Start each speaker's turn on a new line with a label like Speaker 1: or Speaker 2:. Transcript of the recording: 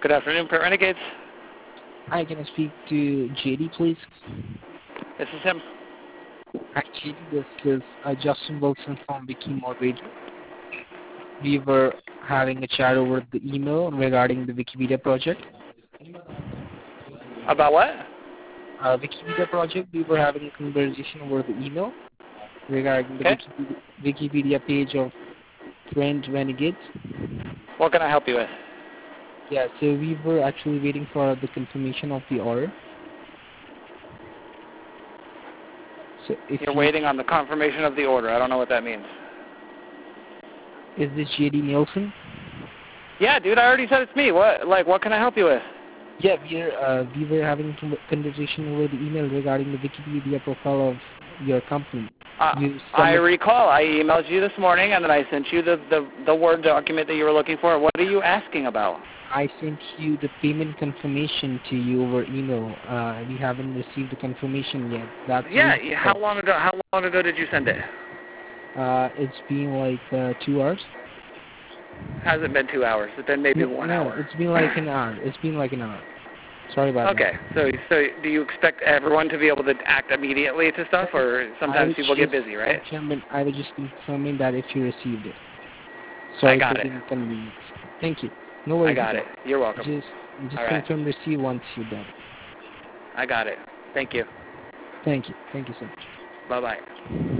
Speaker 1: Good afternoon, Print Renegades.
Speaker 2: Hi, can I speak to JD, please?
Speaker 1: This is him.
Speaker 2: Hi, JD. This is Justin Wilson from Wiki Moderator. We were having a chat over the email regarding the Wikipedia project.
Speaker 1: About what?
Speaker 2: Wikipedia project, we were having a conversation over the email regarding the
Speaker 1: Okay.
Speaker 2: Wikipedia page of Print Renegades.
Speaker 1: What can I help you with?
Speaker 2: Yeah, so we were actually waiting for the confirmation of the order. So if
Speaker 1: You're waiting on the confirmation of the order. I don't know what that means.
Speaker 2: Is this JD Nielsen?
Speaker 1: Yeah, dude, I already said it's me. What can I help you with?
Speaker 2: Yeah, we were having a conversation over the email regarding the Wikipedia profile of your company.
Speaker 1: I recall. I emailed you this morning, and then I sent you the Word document that you were looking for. What are you asking about?
Speaker 2: I sent you the payment confirmation to you over email. We haven't received the confirmation yet.
Speaker 1: How long ago did you send it?
Speaker 2: It's been like 2 hours.
Speaker 1: Hasn't been 2 hours. It's been maybe 1 hour.
Speaker 2: No, it's been like an hour. Sorry about that.
Speaker 1: Okay, so do you expect everyone to be able to act immediately to stuff, or sometimes people get busy, right?
Speaker 2: I was just confirming that if you received it.
Speaker 1: I got it.
Speaker 2: Inconvenience. Thank you. No worries.
Speaker 1: I got it. You're welcome.
Speaker 2: Just confirm receipt once you're done.
Speaker 1: I got it. Thank you.
Speaker 2: Thank you. Thank you so much.
Speaker 1: Bye-bye.